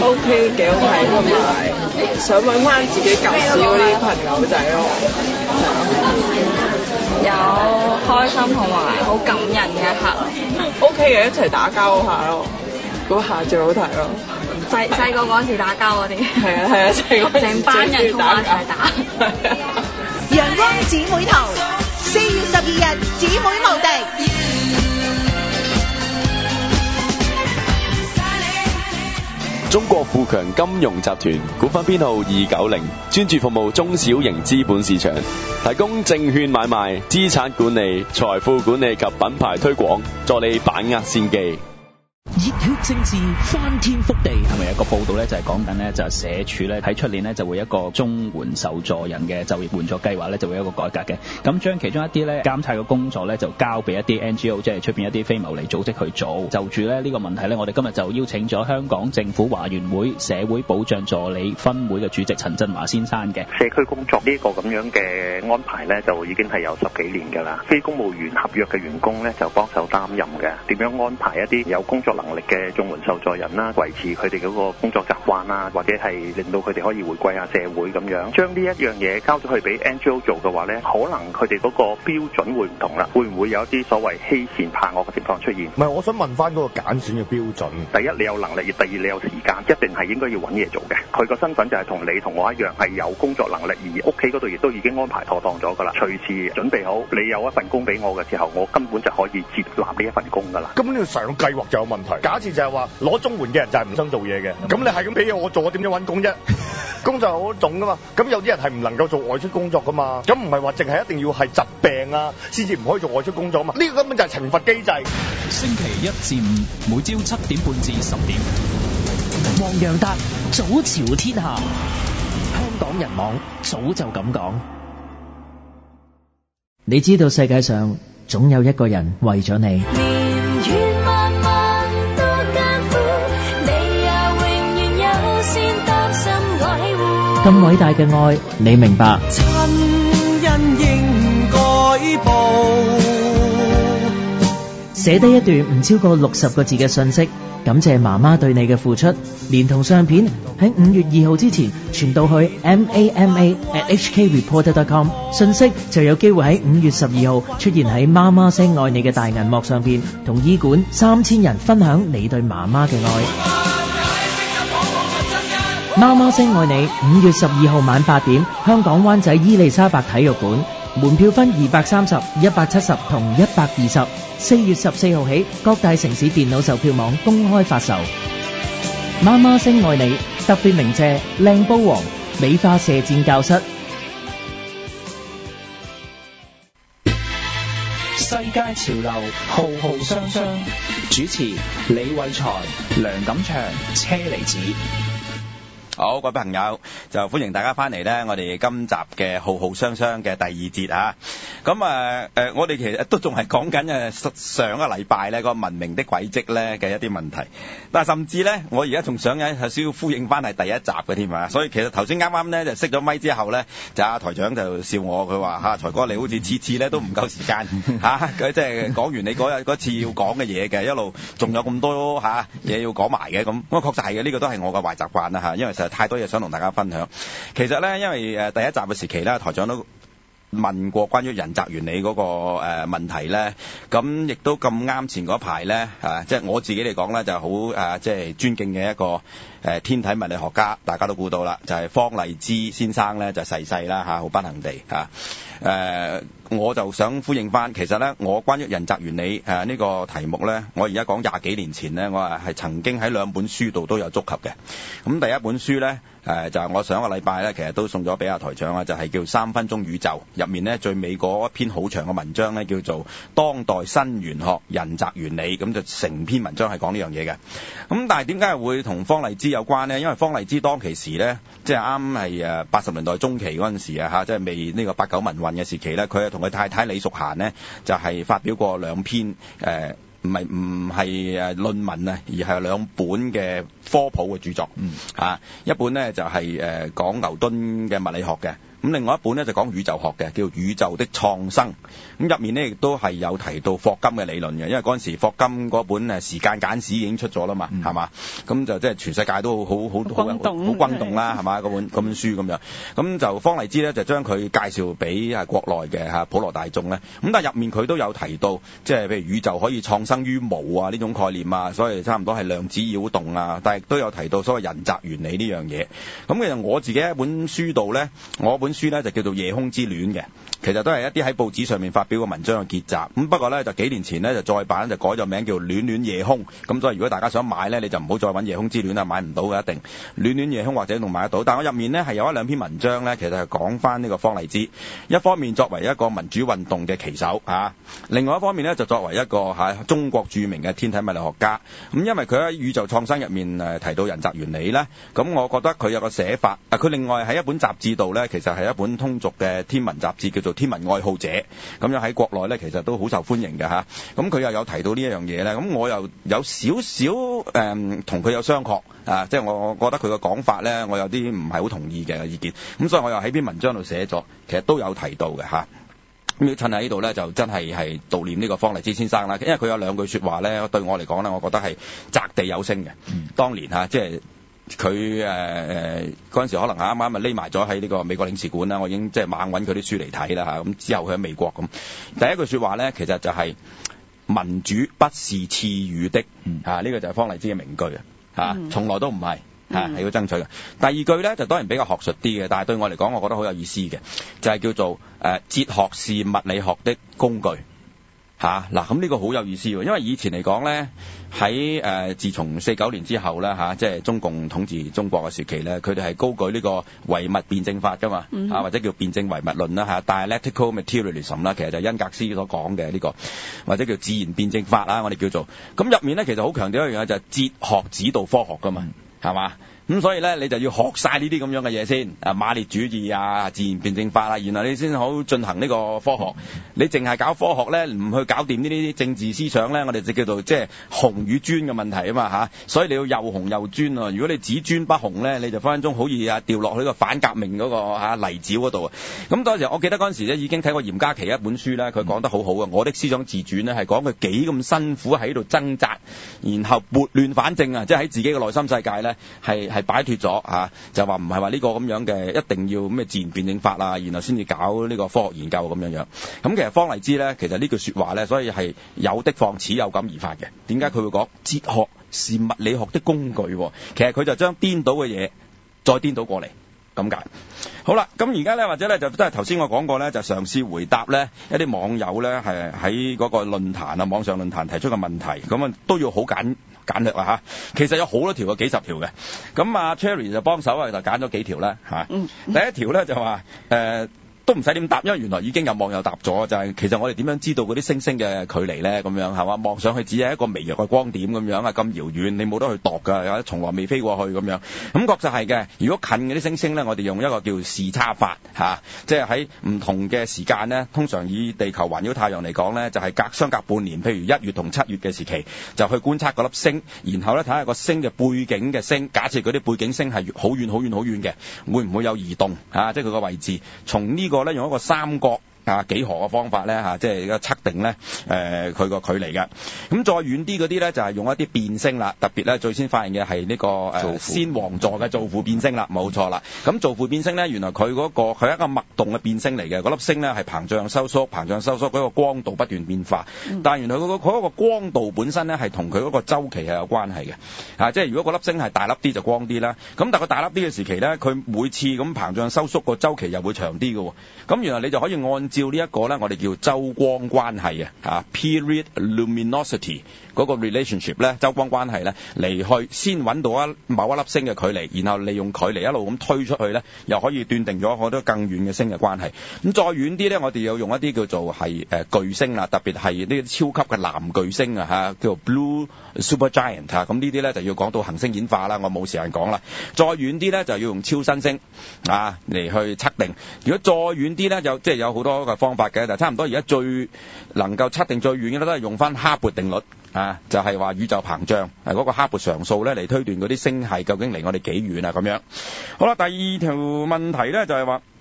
OK 幾好睇，同埋想揾翻自己舊時嗰啲朋友仔咯。 有開心同埋好感人嘅一刻。 OK 嘅，一齊打交嗰下咯，嗰下最好睇咯。 細個嗰時打交嗰啲。 係啊，細個成班人衝埋一齊打。 陽光姊妹淘4月12日姊妹無敵。 中國富強金融集團股份編號290，專注服務中小型資本市場，提供證券買賣、資產管理、財富管理及品牌推廣，助你把握先機。 熱血政治翻天覆地，係咪有個報道咧？就係講緊咧，就係社署咧喺出年咧就會一個綜援受助人嘅就業援助計劃咧，就會有一個改革嘅。咁將其中一啲咧監察嘅工作咧，就交俾一啲 NGO，即係出邊一啲非牟利組織去做。就住咧呢個問題咧，我哋今日就邀請咗香港政府華員會社會保障助理分會嘅主席陳振華先生嘅。 社區工作呢個咁樣嘅安排咧，就已經係有10幾年㗎啦。非公務員合約嘅員工咧，就幫手擔任嘅。點樣安排一啲有工作能力嘅綜援受助人啦，維持佢哋嗰個工作習慣啦，或者係令到佢哋可以回歸下社會咁樣。將呢一樣嘢交咗去俾 NGO 做嘅話咧，可能佢哋嗰個標準會唔同啦。會唔會有一啲所謂欺善怕惡嘅情況出現？ 唔係，我想問翻嗰個揀選嘅標準。 第一，你有能力；第二，你有時間，一定係應該要揾嘢做嘅。佢個身份就係同你同我一樣，係有工作能力，而屋企嗰度亦都已經安排妥當咗㗎啦。隨時準備好，你有一份工俾我嘅時候，我根本就可以接納呢一份工㗎啦。 根本呢個成個計劃就有問題。假設就係話攞綜援嘅人就係唔想做嘢嘅，咁你係咁俾嘢我做，我點樣揾工啫？工作有好多種㗎嘛，咁有啲人係唔能夠做外出工作㗎嘛，咁唔係話淨係一定要係疾病啊先至唔可以做外出工作嘛？呢個根本就係懲罰機制。 星期1至5每朝7點半至10點， 黃洋達早朝天下，香港人網早就咁講。 你知道世界上總有一個人為咗你。咁偉大嘅愛，你明白？ 親恩應該報。 寫低一段唔超過60個字嘅信息，感謝媽媽對你嘅付出，連同相片喺5月2號之前傳到去 mama@hkreporter.com， 信息就有機會喺5月12號出現喺媽媽聲愛你嘅大銀幕上邊，同醫館3000人分享你對媽媽嘅愛。媽媽聲愛你5月12號晚8點，香港灣仔伊利沙伯體育館，門票分230、170同120。4月14號起，各大城市電腦售票網公開發售。媽媽聲愛你，特別鳴謝靚煲王美化射箭教室。 世界潮流浩浩湯湯，主持李偉才、梁錦祥、車厘子。 好，各位朋友，就歡迎大家翻嚟咧，我哋今集嘅浩浩湯湯嘅第2節啊。咁我哋其實都仲係講緊上個禮拜咧個文明的軌跡咧嘅一啲問題，但係甚至咧我而家仲想有少少呼應翻係第1集嘅添啊。所以其實頭先啱啱咧就熄咗咪之後咧，就阿台長就笑我，佢話財哥你好似次次咧都唔夠時間佢即係講完你嗰次要講嘅嘢嘅，一路仲有咁多嘢要講埋嘅咁。確實係嘅，呢個都係我嘅壞習慣啦因為實在太多嘢想同大家分享。其實咧因為第1集嘅時期咧，台長都問過關於人澤原理嗰個問題咧，咁亦都咁啱前嗰排咧即係我自己嚟講咧就好即係尊敬嘅一個天體物理學家，大家都估到啦，就係方勵之先生咧就逝世啦好不幸地我就想呼應翻，其實咧我關於人澤原理呢個題目咧，我而家講20幾年前咧，我係曾經喺2本書度都有觸及嘅。咁第一本書咧就係我上個禮拜咧，其實都送咗俾阿台長啊，就係叫3分鐘宇宙，入面咧最尾嗰一篇好長嘅文章咧，叫做當代新玄學人澤原理，咁就成篇文章係講呢樣嘢嘅。咁但係點解會同方勵之有關呢？因為方勵之當其時咧，即係啱係80年代中期嗰陣時即係未呢個8·9民運嘅時期咧，佢係同佢太太李淑嫻呢，就係發表過2篇唔係論文啊，而係2本嘅科普嘅著作。一本呢就係講牛頓嘅物理學嘅， 咁另外一本咧就講宇宙學嘅，叫宇宙的創生。咁入面咧亦都係有提到霍金嘅理論嘅，因為嗰陣時霍金嗰本時間簡史已經出咗啦嘛，係嘛？咁就即係全世界都好轟動啦，係嘛？嗰本書咁樣。咁就方勵之咧就將佢介紹俾國內嘅普羅大眾咧。咁但係入面佢都有提到，即係譬如宇宙可以創生於無啊呢種概念啊，所以差唔多係量子擾動啊，但係亦都有提到所謂人擇原理呢樣嘢。咁其實我自己喺本書度咧，我本書咧就叫做《夜空之戀》嘅，其實都係一啲喺報紙上面發表嘅文章嘅結集。咁不過咧就幾年前咧就再版就改咗名叫《戀戀夜空》。咁所以如果大家想買咧，你就唔好再揾《夜空之戀》啊，買唔到嘅一定。戀戀夜空或者仲買得到，但我入面咧係有一兩篇文章咧，其實係講翻呢個方勵之。一方面作為一個民主運動嘅旗手另外一方面咧就作為一個中國著名嘅天體物理學家。咁因為佢喺宇宙創生入面提到人擇原理咧，咁我覺得佢有個寫法。佢另外喺一本雜誌度咧，其實係一本通俗嘅天文雜誌，叫做《天文愛好者》。咁樣喺國內咧，其實都好受歡迎嘅嚇。咁佢又有提到呢一樣嘢咧，咁我又有少少同佢有相確即係我覺得佢嘅講法咧，我有啲唔係好同意嘅意見。咁所以我又喺篇文章度寫咗，其實都有提到嘅嚇。咁要趁喺呢度咧，就真係悼念呢個方勵之先生啦。因為佢有兩句説話咧，對我嚟講咧，我覺得係擲地有聲嘅。當年即係佢嗰陣時可能啱啱匿埋咗喺呢個美國領事館啦，我已經即係猛揾佢啲書嚟睇啦嚇。咁之後佢喺美國咁，第一句説話咧，其實就係民主不是賜予的呢個就係方勵之嘅名句從來都唔係。係要爭取嘅。第二句咧就當然比較學術啲嘅，但係對我嚟講，我覺得好有意思嘅，就係叫做哲學是物理學的工具。嗱，咁呢個好有意思喎，因為以前嚟講咧，喺自從49年之後咧即係中共統治中國嘅時期咧，佢哋係高舉呢個唯物辯證法㗎嘛，或者叫辯證唯物論啦dialectical materialism 啦，其實就係恩格斯所講嘅呢個，或者叫自然辯證法啦，我哋叫做。咁入面咧其實好強調一樣嘢，就係哲學指導科學㗎嘛。係嘛？咁所以咧，你就要學晒呢啲咁樣嘅嘢先，馬列主義自然辯證法然後你先好進行呢個科學。你淨係搞科學咧，唔去搞掂呢啲政治思想咧，我哋就叫做即係紅與專嘅問題啊嘛所以你要又紅又專啊！如果你只專不紅咧，你就分分鐘好易掉落去呢個反革命嗰個泥沼嗰度啊！咁當時我記得嗰陣時咧，已經睇過嚴家琪一本書咧，佢講得好好嘅。我的思想自傳咧係講佢幾咁辛苦喺度掙扎，然後撥亂反正即係喺自己嘅內心世界咧係擺脫咗就話唔係話呢個咁樣嘅一定要咩自然辯證法然後先至搞呢個科學研究咁樣。咁其實方勵之咧，其實呢句説話咧，所以係有的放矢，有感而發嘅。點解佢會講哲學是物理學的工具？其實佢就將顛倒嘅嘢再顛倒過嚟咁解。好啦，咁而家咧或者咧就都係頭先我講過咧，就嘗試回答咧一啲網友咧係喺嗰個論壇網上論壇提出嘅問題，咁都要好簡略啦其實有好多條嘅，幾十條嘅。咁Cherry 就幫手就揀咗幾條啦第一條咧就話都唔使點答，因為原來已經有網友答咗，就係其實我哋點樣知道嗰啲星星嘅距離咧？咁樣係嘛？望上去只係一個微弱嘅光點咁樣咁遙遠，你冇得去度㗎，有從來未飛過去咁樣。咁確實係嘅。如果近嗰啲星星咧，我哋用一個叫視差法即係喺唔同嘅時間咧，通常以地球環繞太陽嚟講咧，就係相隔半年，譬如1月同7月嘅時期，就去觀察嗰粒星，然後咧睇下個星嘅背景嘅星，假設嗰啲背景星係好遠好遠好遠嘅，會唔會有移動即係佢個位置，從呢個咧用一個三角幾何嘅方法咧即係個測定咧佢個距離嘅。咁再遠啲嗰啲咧就係用一啲變星啦，特別咧最先發現嘅係呢個仙王座嘅造父變星啦，冇錯啦。咁造父變星咧，原來佢嗰個佢係一個脈動嘅變星嚟嘅，嗰粒星咧係膨脹收縮，嗰個光度不斷變化。但係原來佢嗰個光度本身咧係同佢嗰個周期係有關係嘅即係如果嗰粒星係大粒啲就光啲啦，咁但係佢大粒啲嘅時期咧，佢每次咁膨脹收縮個周期又會長啲嘅。咁原來你就可以按照呢一個咧，我哋叫周光關係period luminosity 嗰個 relationship 咧，周光關係咧嚟去先揾到某一粒星嘅距離，然後利用距離一路咁推出去咧，又可以斷定咗好多更遠嘅星嘅關係。咁再遠啲咧，我哋又用一啲叫做係巨星啦，特別係呢啲超級嘅藍巨星叫做 blue supergiant 咁呢啲咧就要講到行星演化啦，我冇時間講啦。再遠啲咧就要用超新星嚟去測定。如果再遠啲咧，即係有好多嘅方法嘅，但係差唔多而家最能夠測定最遠嘅都係用翻哈勃定律就係話宇宙膨脹嗰個哈勃常數咧嚟推斷嗰啲星系究竟離我哋幾遠咁樣。好啦，第二條問題咧就係話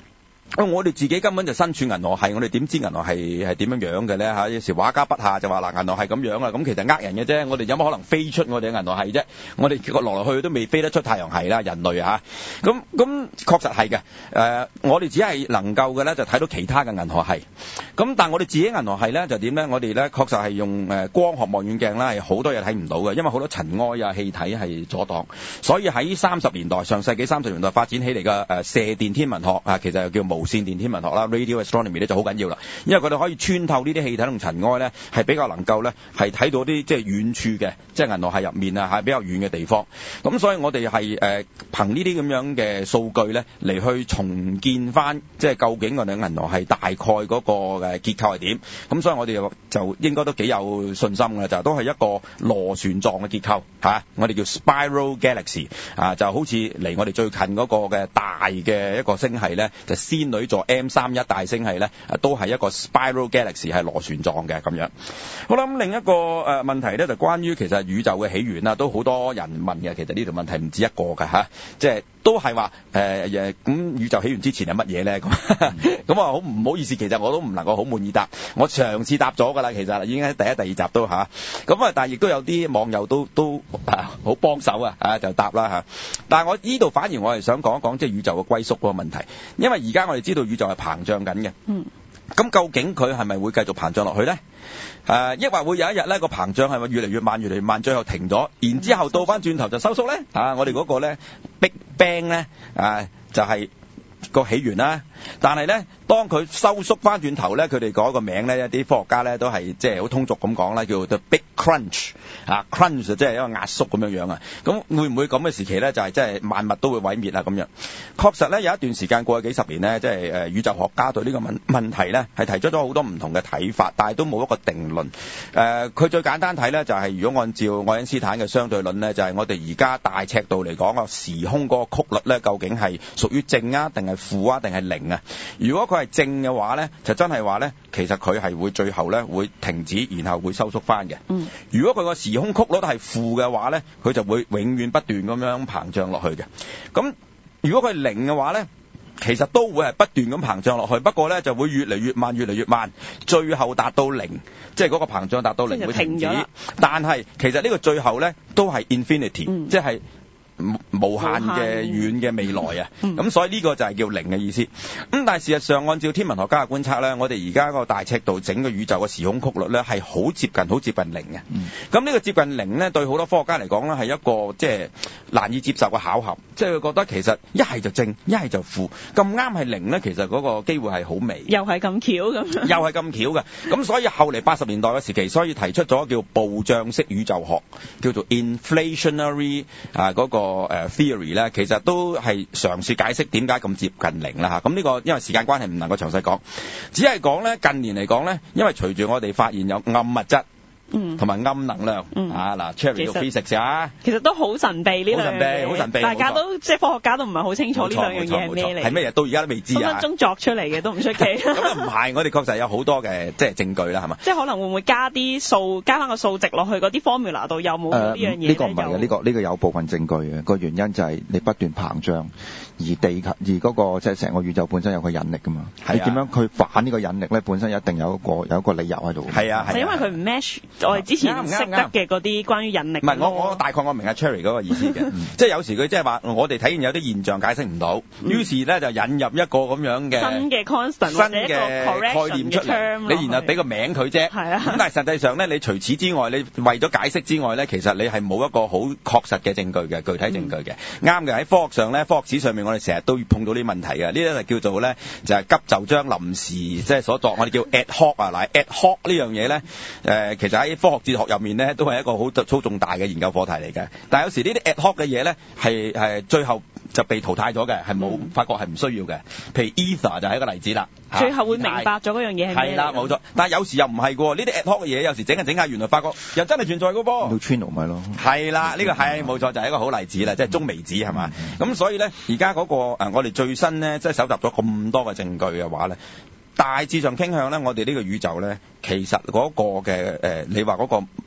我哋自己根本就身處銀河系，我哋點知銀河系係點樣嘅咧嚇？有時畫家筆下就話嗱，銀河系咁樣啊，咁其實呃人嘅啫。我哋有乜可能飛出我哋嘅銀河系啫？我哋來來去去都未飛得出太陽系啦，人類嚇。咁確實係嘅。我哋只係能夠嘅咧，就睇到其他嘅銀河系。咁但係我哋自己銀河系咧就點咧？我哋咧確實係用光學望遠鏡啦，係好多嘢睇唔到嘅，因為好多塵埃啊、氣體係阻擋。所以喺30年代，上世紀30年代發展起嚟嘅射電天文學啊，其實又叫無線電天文學啦 ，radio astronomy 咧就好緊要啦，因為佢哋可以穿透呢啲氣體同塵埃咧，係比較能夠咧係睇到啲即係遠處嘅，即係銀河系入面啊，係比較遠嘅地方。咁所以我哋係憑呢啲咁樣嘅數據咧嚟去重建翻，即係究竟我哋銀河系大概嗰個嘅結構係點。咁所以我哋就應該都幾有信心嘅，就都係一個螺旋狀嘅結構嚇，我哋叫 spiral galaxy 啊，就好似離我哋最近嗰個嘅大嘅一個星系咧，就仙女座 M31大星系咧，都係一個 spiral galaxy 係螺旋狀嘅咁樣。好啦，咁另一個問題咧就關於其實宇宙嘅起源啦，都好多人問嘅。其實呢條問題唔止一個㗎嚇，即係都係話咁宇宙起源之前係乜嘢咧？咁咁啊好唔好意思，其實我都唔能夠好滿意答。我嘗試答咗㗎啦，其實已經喺第一、第二集都嚇。咁但係亦都有啲網友都好幫手啊，就答啦嚇。但係我呢度反而我係想講一講即係宇宙嘅歸宿嗰個問題，因為而家我哋知道宇宙係膨脹緊嘅。咁究竟佢係咪會繼續膨脹落去咧？抑或會有一日咧個膨脹係咪越嚟越慢、越嚟越慢，最後停咗，然之後倒翻轉頭就收縮咧？我哋嗰個咧 Big Bang 咧就係個起源啦。但係咧，當佢收縮翻轉頭咧，佢哋改個名咧，一啲科學家咧都係即係好通俗咁講啦，叫做 The Big Crunch crunch 即係一個壓縮咁樣樣啊。咁會唔會咁嘅時期咧，就係即係萬物都會毀滅啊咁樣？確實咧，有一段時間過去幾十年咧，即係宇宙學家對呢個問題咧係提出咗好多唔同嘅睇法，但係都冇一個定論。佢最簡單睇咧就係如果按照愛因斯坦嘅相對論咧，就係我哋而家大尺度嚟講個時空嗰個曲率咧，究竟係屬於正啊，定係負啊，定係零？如果佢係正嘅話咧，就真係話咧，其實佢係會最後咧會停止，然後會收縮翻嘅。如果佢個時空曲率係負嘅話咧，佢就會永遠不斷咁樣膨脹落去嘅。咁如果佢係零嘅話咧，其實都會係不斷咁膨脹落去，不過咧就會越嚟越慢，越嚟越慢，最後達到零，即係嗰個膨脹達到零會停止。但係其實呢個最後咧都係 infinity，即係無限嘅遠嘅未來啊，咁所以呢個就係叫零嘅意思。咁但係事實上，按照天文學家嘅觀測咧，我哋而家個大尺度整個宇宙嘅時空曲率咧係好接近零嘅。咁呢個接近零咧，對好多科學家嚟講咧係一個即係難以接受嘅巧合，即係佢覺得其實一係就正，一係就負，咁啱係零咧，其實嗰個機會係好微。 又係咁巧咁。又係咁巧嘅。咁所以後嚟80年代嘅時期，所以提出咗叫暴漲式宇宙學，叫做 inflationary 嗰個theory 咧，其實都係嘗試解釋點解咁接近零啦嚇。咁呢個因為時間關係唔能夠詳細講，只係講咧近年嚟講咧，因為隨住我哋發現有暗物質。同埋暗能量嗱 ，Cherry 讀 physics 啊， 其實都好神秘呢兩樣嘢， 好神秘， 大家都即係科學家都唔係好清楚呢兩樣嘢係咩嚟， 係咩嘢？到而家都未知啊， 分分鐘作出嚟嘅都唔出奇。 咁啊唔係，我哋確實有好多嘅即係證據啦，係嘛？ 即係可能會唔會加啲數，加翻個數值落去嗰啲 formula 度，有冇呢樣嘢？ 呢個唔係嘅，呢個有部分證據嘅，個原因就係你不斷膨脹，而嗰個即係成個宇宙本身有個引力㗎嘛。你點樣去反呢個引力咧？本身一定有一個理由喺度。 係啊， 係因為佢唔 match 我哋之前識得嘅嗰啲關於引力。 唔係，我大概我明阿 Cherry 嗰個意思嘅，即係有時佢即係話我哋睇見有啲現象解釋唔到，於是咧就引入一個咁樣嘅新嘅 constant 新嘅概念出嚟，你然後俾個名佢啫。係啊。咁但係實際上咧，你除此之外，你為咗解釋之外咧，其實你係冇一個好確實嘅證據嘅，具體證據嘅。啱嘅，喺科學上咧，科學史上面我哋成日都碰到啲問題嘅，呢啲就叫做咧就係急就章臨時即係所作，我哋叫 ad hoc 啊。嗱 ad hoc 呢樣嘢咧，其實喺科學哲學入面咧都係一個好粗重大嘅研究課題嚟嘅。但係有時呢啲 ad hoc 嘅嘢咧係最後就被淘汰咗嘅，係冇發覺係唔需要嘅。譬如 ether 就係一個例子啦。 最後會明白咗嗰樣嘢係咩？ 係啦，冇錯。但係有時又唔係喎，呢啲 ad hoc 嘅嘢有時整下原來發覺又真係存在嘅噃。 neutrino 咪咯。係啦，呢個係冇錯，就係一個好例子啦，即係中微子係嘛。咁所以咧，而家嗰個我哋最新咧，即係搜集咗咁多嘅證據嘅話咧，大致上傾向咧，我哋呢個宇宙咧，其實嗰個嘅你話嗰個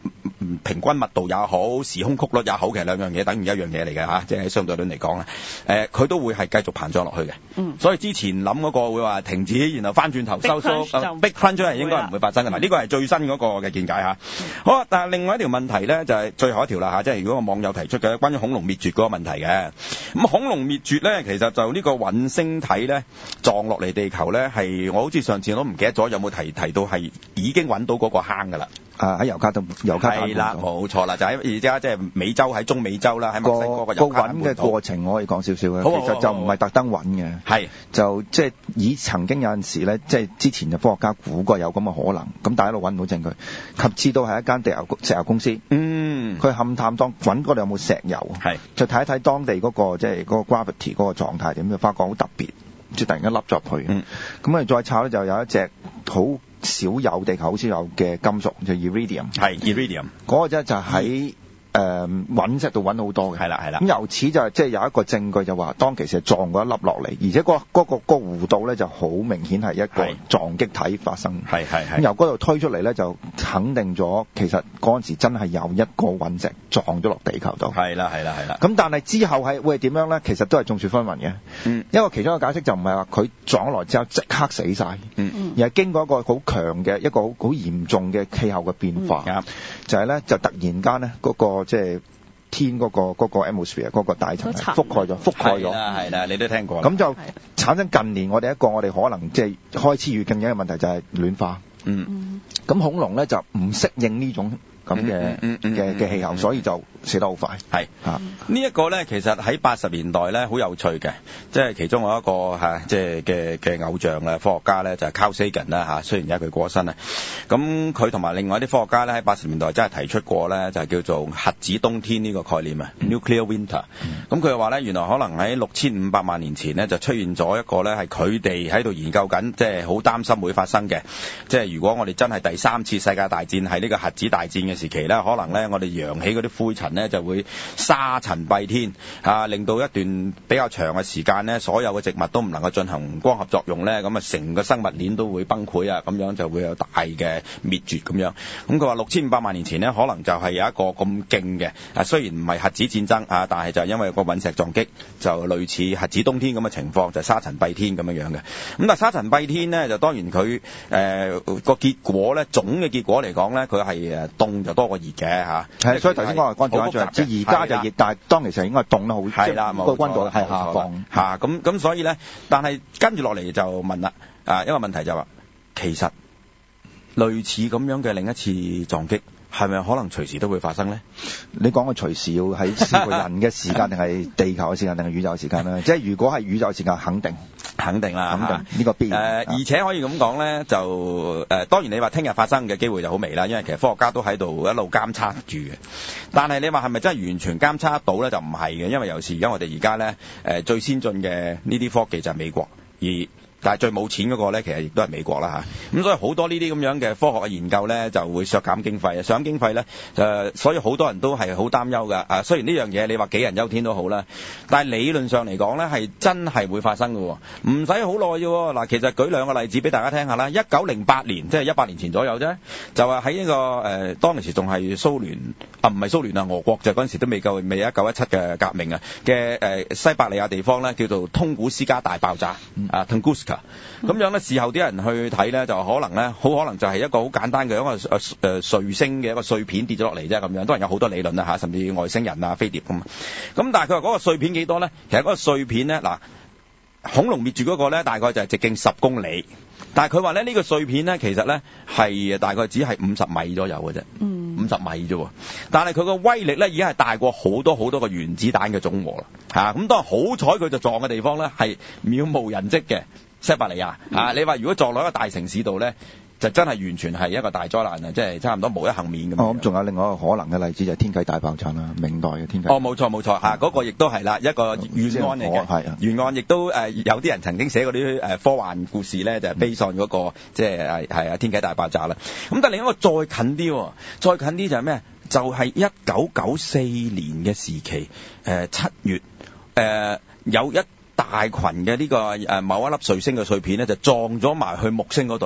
平均密度也好，時空曲率也好，其實兩樣嘢等於一樣嘢嚟嘅嚇，即係喺相對論嚟講咧，佢都會係繼續膨脹落去嘅。所以之前諗嗰個會話停止，然後翻轉頭收縮，Big Crunch 係應該唔會發生嘅。嗱，呢個係最新嗰個嘅見解嚇。好啊，但係另外一條問題咧就係最後一條啦嚇，即係如果個網友提出嘅關於恐龍滅絕嗰個問題嘅。咁恐龍滅絕咧，其實就呢個隕星體咧撞落嚟地球咧，係我好似上次我都唔記得咗有冇提到係已經揾到嗰個坑㗎啦。 喺猶卡島係啦，冇錯啦，就喺而家即係美洲，喺中美洲啦，喺墨西哥個猶卡島揾嘅過程我可以講少少嘅， 其實就唔係特登揾嘅， 係就即係曾經有陣時咧，即係之前就科學家估過有咁嘅可能，咁但係一路揾唔到證據，及至到係一間石油公司，佢勘探揾嗰度有冇石油，就睇一睇當地嗰個即係嗰個 gravity 嗰個狀態點，就發覺好特別，即係突然間凹咗入去，咁我哋再抄咧就有一隻好少有地球好少有嘅金屬，就 iridium， 係 iridium， 嗰個就喺隕石度揾好多嘅，係啦。咁由此就即係有一個證據就話，當其時係撞過一粒落嚟，而且嗰個弧度咧就好明顯係一個撞擊體發生。咁由嗰度推出嚟咧，就肯定咗其實嗰陣時真係有一個隕石撞咗落地球度。係啦。咁但係之後會係點樣咧？其實都係眾說紛紜嘅。因為其中一個解釋就唔係話佢撞落嚟之後即刻死晒，而係經過一個好強嘅一個好嚴重嘅氣候嘅變化，就係咧就突然間咧嗰個即係天嗰個 atmosphere 嗰個大層覆蓋咗，係啦，你都聽過。咁就產生近年我哋可能即係開始遇見嘅問題就係暖化。咁恐龍咧就唔適應呢種咁嘅氣候，所以就死得好快。呢一個咧，其實喺80年代咧好有趣嘅，即係其中有一個即係嘅偶像啦，科學家咧就係 Carl Sagan 啦嚇，雖然而家佢過身啦。咁佢同埋另外啲科學家咧喺80年代真係提出過咧，就係叫做核子冬天呢個概念啊，Nuclear Winter。咁佢又話咧，原來可能喺6500萬年前咧就出現咗一個咧係佢哋喺度研究緊，即係好擔心會發生嘅。即係如果我哋真係第3次世界大戰係呢個核子大戰嘅時期咧，可能咧我哋揚起嗰啲灰塵咧就會沙塵蔽天令到一段比較長嘅時間咧，所有嘅植物都唔能夠進行光合作用咧，咁啊成個生物鏈都會崩潰啊，咁樣就會有大嘅滅絕咁樣。咁佢話6500萬年前咧，可能就係有一個咁勁嘅，雖然唔係核子戰爭但係就因為個隕石撞擊，就類似核子冬天咁嘅情況，就沙塵蔽天咁樣嘅。咁但係沙塵蔽天咧，就當然佢個結果咧，總嘅結果嚟講咧，佢係凍就多過熱嘅係，所以頭先講係乾燥，即而家就熱，但係當其時應該係凍得好，係啦，個溫度係下降咁所以咧，但係跟住落嚟就問啦，一個問題就話，其實類似咁樣嘅另一次撞擊，係咪可能隨時都會發生咧？你講嘅隨時要喺人嘅時間定係地球嘅時間定係宇宙嘅時間咧？即係如果係宇宙時間，肯定啦，呢個必然。而且可以咁講咧，就當然你話聽日發生嘅機會就好微啦，因為其實科學家都喺度一路監測住嘅。但係你話係咪真係完全監測得到咧？就唔係嘅，因為尤其是而家我哋而家咧最先進嘅呢啲科技就係美國，但係最冇錢嗰個咧，其實亦都係美國啦嚇。咁所以好多呢啲咁樣嘅科學嘅研究咧，就會削減經費。削減經費咧，所以好多人都係好擔憂㗎。雖然呢樣嘢你話杞人憂天都好啦，但係理論上嚟講咧，係真係會發生㗎喎。唔使好耐啫喎。嗱，其實舉兩個例子俾大家聽下啦。1908年，即係100年前左右啫，就話喺呢個當時仲係蘇聯唔係蘇聯啊，俄國就嗰陣時都未1917嘅革命嘅西伯利亞地方咧，叫做通古斯加大爆炸Tunguska。咁樣咧，事後啲人去睇咧，就可能咧，好可能就係一個好簡單嘅一個彗星嘅一個碎片跌咗落嚟啫，咁樣當然有好多理論啦嚇，甚至外星人啊、飛碟咁。咁但係佢話嗰個碎片幾多咧？其實嗰個碎片咧，嗱，恐龍滅絕嗰個咧，大概就係直徑10公里，但係佢話咧呢個碎片咧，其實咧係大概只係50米左右嘅啫，50米啫喎。但係佢個威力咧已經係大過好多好多個原子彈嘅總和啦嚇。咁當然好彩佢就撞嘅地方咧係渺無人跡嘅。西伯利亞你話如果撞落一個大城市度咧，就真係完全係一個大災難啊！即係差唔多無一幸免咁。咁仲有另外一個可能嘅例子就係天啟大爆炸啦，明代嘅天啟。冇錯嗰個亦都係啦，一個懸案嚟嘅。懸案亦都有啲人曾經寫過啲科幻故事咧，就係悲喪嗰個即係天啟大爆炸啦。咁但係另一個再近啲就係咩？就係1994年嘅時期7月有一大群嘅呢個某一粒彗星嘅碎片咧，就撞咗埋去木星嗰度。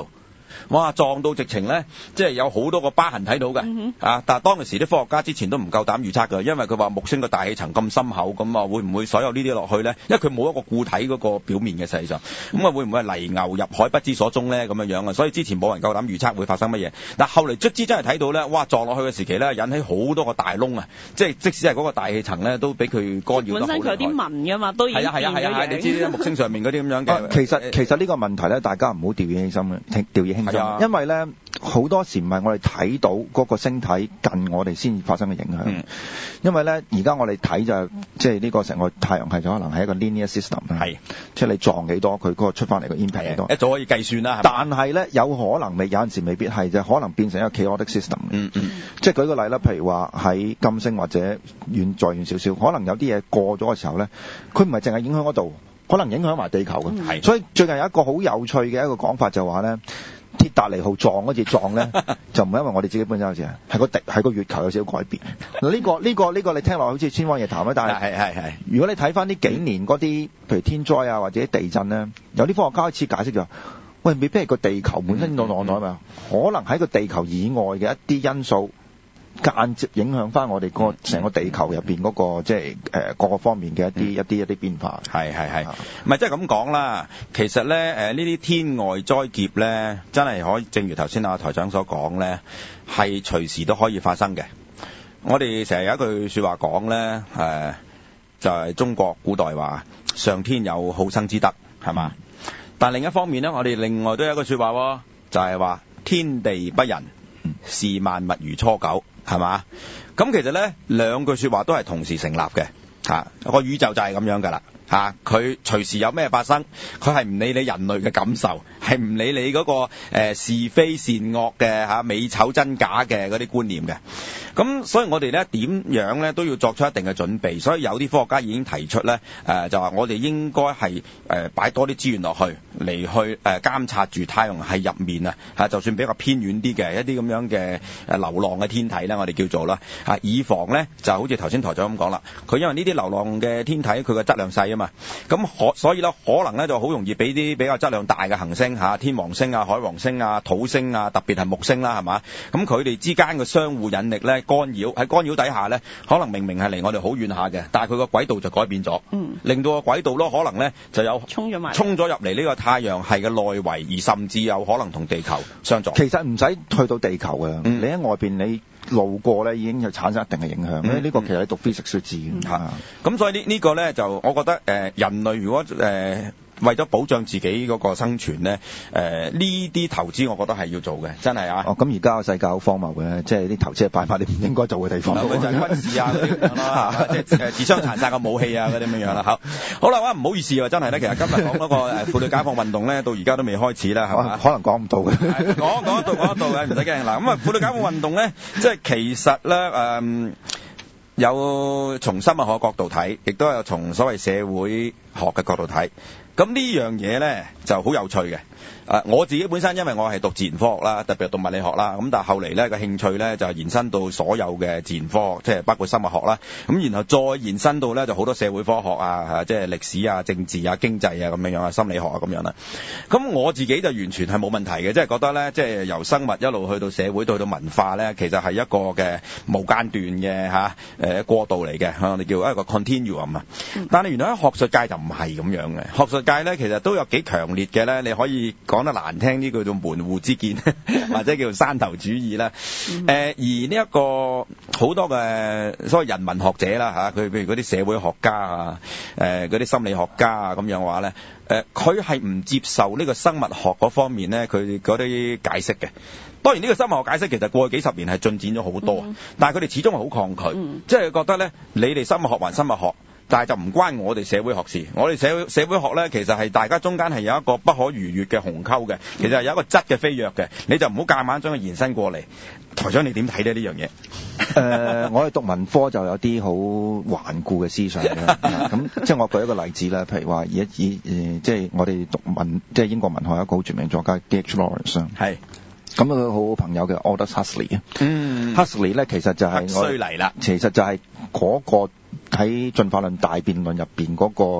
哇撞到直情咧，即係有好多個疤痕睇到嘅，但係當時啲科學家之前都唔夠膽預測㗎，因為佢話木星個大氣層咁深厚，咁啊會唔會所有呢啲落去咧？因為佢冇一個固體嗰個表面嘅實際上，咁啊會唔會係泥牛入海不知所蹤咧咁樣啊？所以之前冇人夠膽預測會發生乜嘢，但係後嚟卒之真係睇到咧，哇撞落去嘅時期咧，引起好多個大窿啊！即係即使係嗰個大氣層咧，都俾佢干擾得好厲害。本身佢有啲紋㗎嘛，都已經變咗樣。係啊，你知木星上面嗰啲咁樣嘅。 其實呢個問題咧，大家唔好掉以輕心，因為咧好多時唔係我哋睇到嗰個星體近我哋先發生嘅影響。因為咧而家我哋睇就即係呢個成個太陽系就可能係一個 linear system 啦，即係你撞幾多，佢嗰個出翻嚟個 impact 幾多， 一早可以計算啦。 但係咧有可能有陣時未必係，就可能變成一個 chaotic system。即係舉個例啦，譬如話喺金星或者再遠少少，可能有啲嘢過咗嘅時候咧，佢唔係淨係影響嗰度，可能影響埋地球嘅。所以最近有一個好有趣嘅一個講法就話咧，鐵達尼號撞嗰次撞咧，就唔係因為我哋自己本身有事，係個月球有少少改變。呢個你聽落好似千方夜譚啦，但係如果你睇翻呢幾年嗰啲，譬如天災啊或者地震咧，有啲科學家開始解釋咗，喂，未必係個地球本身內嘛，可能喺個地球以外嘅一啲因素間接影響翻我哋個成個地球入邊嗰個即係各個方面嘅一啲變化。 係，唔係即係咁講啦。其實咧呢啲天外災劫咧，真係可以正如頭先阿台長所講咧，係隨時都可以發生嘅。我哋成日有一句説話講咧，就係中國古代話上天有好生之德，係嘛？但另一方面咧，我哋另外都有一句説話喎，就係話天地不仁，視萬物如初九。係嘛？咁其實咧兩句説話都係同時成立嘅，個宇宙就係咁樣㗎啦。佢隨時有咩發生，佢係唔理你人類嘅感受，係唔理你嗰個是非善惡嘅美醜真假嘅嗰啲觀念嘅。咁所以我哋咧點樣咧都要作出一定嘅準備。所以有啲科學家已經提出咧就話我哋應該係擺多啲資源落去嚟去監察住太陽系入面就算比較偏遠啲嘅一啲咁樣嘅流浪嘅天體咧，我哋叫做啦以防咧就好似頭先台長咁講啦，佢因為呢啲流浪嘅天體佢個質量細嘛，咁所以咧可能咧就好容易俾啲比較質量大嘅行星天王星啊、海王星啊、土星啊，特別係木星啦，係嘛？咁佢哋之間嘅相互引力咧干擾，喺干擾底下咧，可能明明係離我哋好遠下嘅，但係佢個軌道就改變咗，令到個軌道咯可能咧就有衝咗入嚟呢個太陽系嘅內圍，而甚至有可能同地球相撞。 其實唔使去到地球嘅，你喺外邊你路過咧已經有產生一定嘅影響。呢個其實喺讀 physics 都知嘅。 咁所以呢個咧就我覺得人類如果為咗保障自己嗰個生存咧，呢啲投資我覺得係要做嘅，真係啊！ 咁而家個世界好荒謬嘅，即係啲投資係擺埋你唔應該做嘅地方。 就係軍事啊嗰啲咁樣啦，即係自相殘殺嘅武器啊嗰啲咁樣啦。好啦，唔好意思啊，真係咧，其實今日講嗰個婦女解放運動咧，到而家都未開始啦，係嘛？ 可能講唔到嘅。講得到嘅，唔使驚。嗱，咁婦女解放運動咧，即係其實咧有從生物學角度睇，亦都有從所謂社會學嘅角度睇。咁呢樣嘢咧就好有趣嘅。我自己本身因為我係讀自然科學啦，特別係讀物理學啦，咁但係後嚟咧個興趣咧就延伸到所有嘅自然科學，即係包括生物學啦，咁然後再延伸到咧就好多社會科學啊，即係歷史啊、政治啊、經濟啊咁樣啊、心理學啊咁樣啦。咁我自己就完全係冇問題嘅，即係覺得咧，即係由生物一路去到社會到文化咧，其實係一個嘅無間斷嘅過渡嚟嘅，我哋叫一個 continuum 啊。但係原來喺學術界就唔係咁樣嘅，學術界咧其實都有幾強烈嘅咧，你可以講得難聽啲叫做門戶之見，或者叫做山頭主義啦。而呢一個好多嘅所謂人文學者啦佢譬如嗰啲社會學家啊，嗰啲心理學家啊咁樣嘅話咧，佢係唔接受呢個生物學嗰方面咧，佢嗰啲解釋嘅。當然呢個生物學解釋其實過去幾十年係進展咗好多，但係佢哋始終係好抗拒，即係覺得咧，你哋生物學還生物學，但係就唔關我哋社會學事。我哋社會學咧，其實係大家中間係有一個不可逾越嘅鴻溝嘅，其實係有一個質嘅飛躍嘅，你就唔好夾硬將佢延伸過嚟。台長你點睇咧呢樣嘢？ 我哋讀文科就有啲好頑固嘅思想嘅。咁即係我舉一個例子啦，譬如話即係我哋讀即係英國文學有一個好著名作家 G.H. Lawrence 係。咁佢好好朋友嘅 Aldous Huxley Huxley 咧其實就係其實就係嗰個喺進化論大辯論入邊嗰個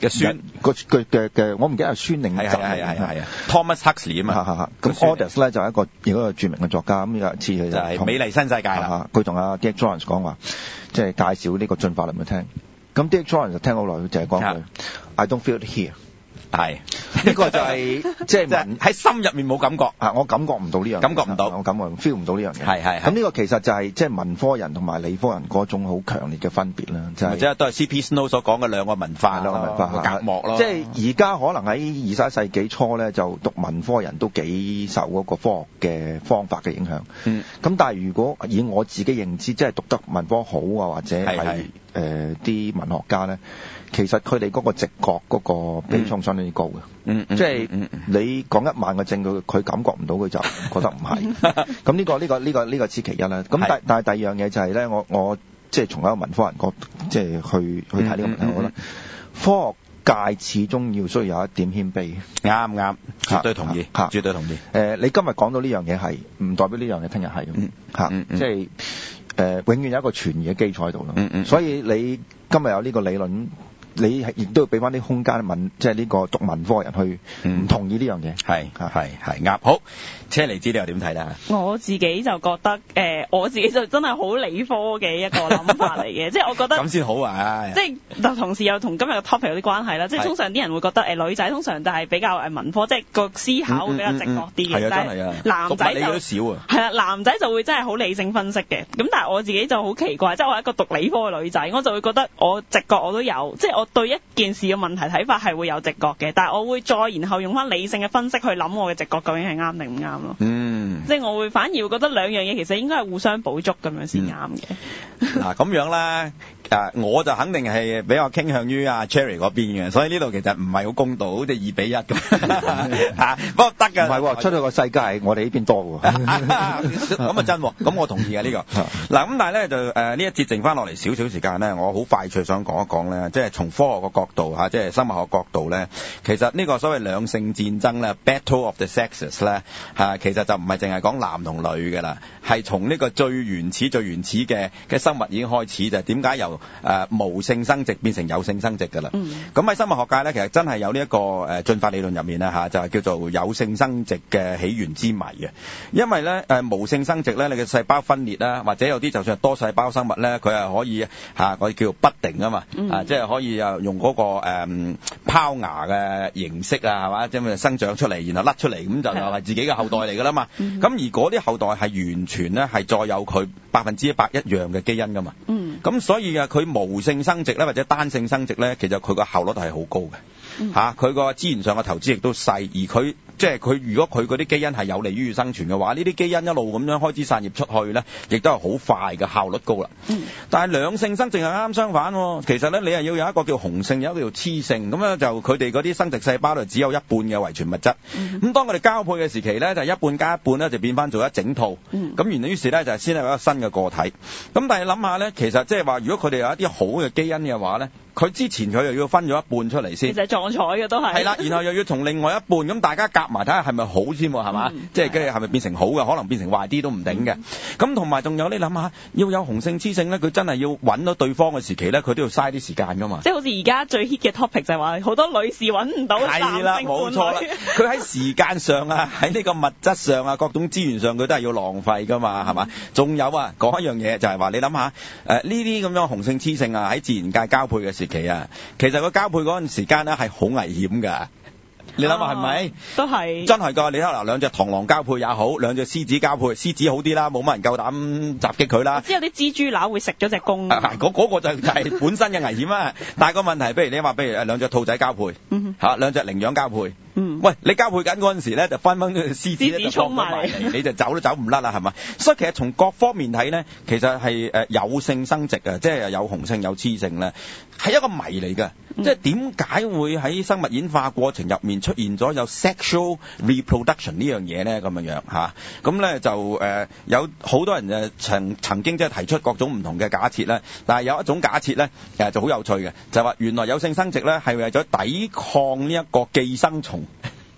嘅孫嘅我唔記得係孫定侄係Thomas Huxley 啊嘛。 咁 Aldous 咧就係一個著名嘅作家，咁有一次佢就係美麗新世界啦。 佢同阿 Dick Lawrence 講話，即係介紹呢個進化論俾佢聽。咁 Dick Lawrence 就聽好耐，佢就係講句 I don't feel it here。係呢個就係即係喺心入面冇感覺啊！我感覺唔到呢樣， 感覺唔到， 我感覺 feel 唔到呢樣嘢。 係咁呢個其實就係即係文科人同埋理科人嗰種好強烈嘅分別啦，就係即係都係 C.P. Snow 所講嘅兩個文化隔膜咯。 即係而家可能喺21世紀初咧，就讀文科人都幾受嗰個科學嘅方法嘅影響。咁但係如果以我自己認知，即係讀得文科好啊，或者係啲文學家咧。其實佢哋嗰個直覺嗰個比重相當之高嘅，即係你講1萬個證據，佢感覺唔到，佢就覺得唔係。咁呢個此其一啦。咁但係第二樣嘢就係咧，我即係從一個文科人角度，即係去睇呢個問題，我覺得科學界始終要需要有一點謙卑。 啱，絕對同意，絕對同意。 你今日講到呢樣嘢係，唔代表呢樣嘢聽日係咁。即係永遠有一個存疑嘅基礎喺度咯。所以你今日有呢個理論。你亦都要俾翻啲空間即係呢個讀文科嘅人去唔同意呢樣嘢。係啱。好，車厘子你又點睇咧？ 我自己就覺得我自己就真係好理科嘅一個諗法嚟嘅，即係我覺得咁先好啊！即係同時又同今日嘅 topic 有啲關係啦。即係通常啲人會覺得女仔通常就係比較文科，即係個思考會比較直覺啲嘅。但係男仔就少啊。係啦，男仔就會真係好理性分析嘅。咁但係我自己就好奇怪，即係我係一個讀理科嘅女仔，我就會覺得我直覺我都有，即係我對一件事嘅問題睇法係會有直覺嘅，但係我會再然後用翻理性嘅分析去諗我嘅直覺究竟係啱定唔啱咯。即係我會反而會覺得兩樣嘢其實應該係互相補足咁樣先啱嘅。 嗱咁樣啦。我就肯定係比較傾向於阿 Cherry 嗰邊嘅，所以呢度其實唔係好公道，好似2-1咁。不過得㗎，唔係喎， 出去個世界係我哋呢邊多喎。 咁啊真喎，咁我同意啊呢個。嗱咁但係咧就呢一節剩翻落嚟少少時間咧，我好快脆想講一講咧，即係從科學嘅角度即係生物學角度咧，其實呢個所謂兩性戰爭咧 ，Battle of the Sexes 咧其實就唔係淨係講男同女㗎啦，係從呢個最原始嘅生物已經開始，就係點解由無性生殖變成有性生殖㗎啦。咁喺生物學界咧，其實真係有呢一個進化理論入面咧就係叫做有性生殖嘅起源之謎嘅。因為咧無性生殖咧，你嘅細胞分裂啦，或者有啲就算係多細胞生物咧，佢係可以我哋叫做不定啊嘛，即係可以用嗰個拋芽嘅形式係嘛，即係生長出嚟，然後甩出嚟，咁就係自己嘅後代嚟㗎啦嘛。咁而嗰啲後代係完全咧係再有佢100%一樣嘅基因㗎嘛。咁所以佢無性生殖咧或者單性生殖咧，其實佢個效率係好高嘅。佢個資源上嘅投資亦都細，而佢即係佢如果佢嗰啲基因係有利於生存嘅話，呢啲基因一路咁樣開枝散葉出去咧，亦都係好快嘅，效率高啦。但係兩性生殖係啱相反喎。其實咧你係要有一個叫雄性，有一個叫雌性，咁咧就佢哋嗰啲生殖細胞就只有一半嘅遺傳物質。咁當佢哋交配嘅時期咧，就一半加一半咧就變翻做一整套。咁然後於是咧就先係一個新嘅個體。咁但係諗下咧，其實即係話如果佢哋有一啲好嘅基因嘅話咧，佢之前佢又要分咗一半出嚟先， 其實撞彩嘅都係。係啦， 然後又要從另外一半，咁大家夾埋睇下係咪好先喎，係嘛？即係跟住係咪變成好嘅，可能變成壞啲都唔定嘅。咁同埋仲有你諗下，要有雄性雌性咧，佢真係要揾到對方嘅時期咧，佢都要嘥啲時間噶嘛。 即係好似而家最 hit 嘅 topic 就係話好多女士揾唔到男性伴侶。係啦，冇錯啦。佢喺時間上喺呢個物質上各種資源上，佢都係要浪費噶嘛，係嘛？仲有講一樣嘢就係話，你諗下呢啲咁樣雄性雌性喺自然界交配嘅時期其實個交配嗰陣時間咧係好危險㗎。你諗下係咪？都係真係㗎。你睇嗱，兩隻螳螂交配也好，兩隻獅子交配，獅子好啲啦，冇乜人夠膽襲擊佢啦。 知有啲蜘蛛乸會食咗隻公。 嗰個就係本身嘅危險啊！但係個問題，譬如你話，譬如兩隻兔仔交配，兩隻羚羊交配。喂，你交配緊嗰陣時咧，就分獅子咧就衝埋嚟，你就走都走唔甩啦，係嘛？所以其實從各方面睇咧，其實係有性生殖即係有雄性有雌性咧，係一個謎嚟嘅。即係點解會喺生物演化過程入面出現咗有 sexual reproduction 呢樣嘢咧？咁樣咁咧就有好多人曾經即係提出各種唔同嘅假設咧，但係有一種假設咧就好有趣嘅，就係話原來有性生殖咧係為咗抵抗呢一個寄生蟲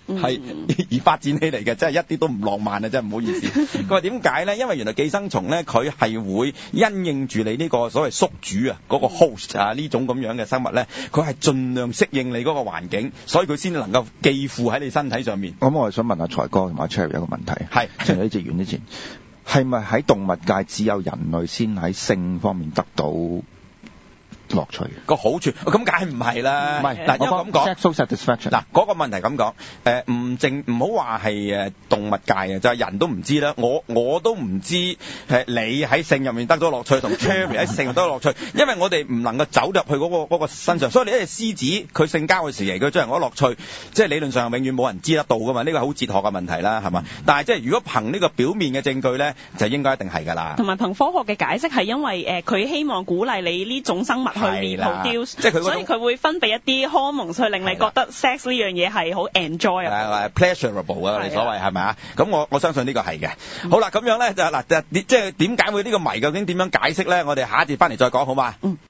係而發展起嚟嘅，真係一啲都唔浪漫啊！真係唔好意思。佢話點解咧？因為原來寄生蟲咧，佢係會因應住你呢個所謂宿主啊，嗰個 host 啊呢種咁樣嘅生物咧，佢係盡量適應你嗰個環境，所以佢先能夠寄附喺你身體上面。 咁我係想問下財哥同埋 Cherry 一個問題，係趁呢節完之前，係咪喺動物界只有人類先喺性方面得到樂趣個好處，咁梗係唔係啦？唔係嗱，因為咁講 sexual satisfaction 嗱，嗰個問題咁講，唔好話係動物界嘅，就係人都唔知啦。我都唔知你喺性入面得咗樂趣，同 Cherry 喺性入得樂趣，因為我哋唔能夠走入去嗰個身上。所以你一隻獅子，佢性交嘅時期，佢將人嗰樂趣，即係理論上永遠冇人知得到噶嘛。呢個係好哲學嘅問題啦，係嘛？但係即係如果憑呢個表面嘅證據咧，就應該一定係㗎啦。 同埋憑科學嘅解釋係因為佢希望鼓勵你呢種生物去 reproduce，即係所以佢會分泌一啲荷爾蒙去令你覺得 sex 呢樣嘢係好 enjoy 啊 ，pleasurable 啊，我哋所謂係咪啊？咁我相信呢個係嘅。好啦，咁樣咧就嗱，即係點解會呢個謎究竟點樣解釋咧？我哋下一節翻嚟再講好嘛？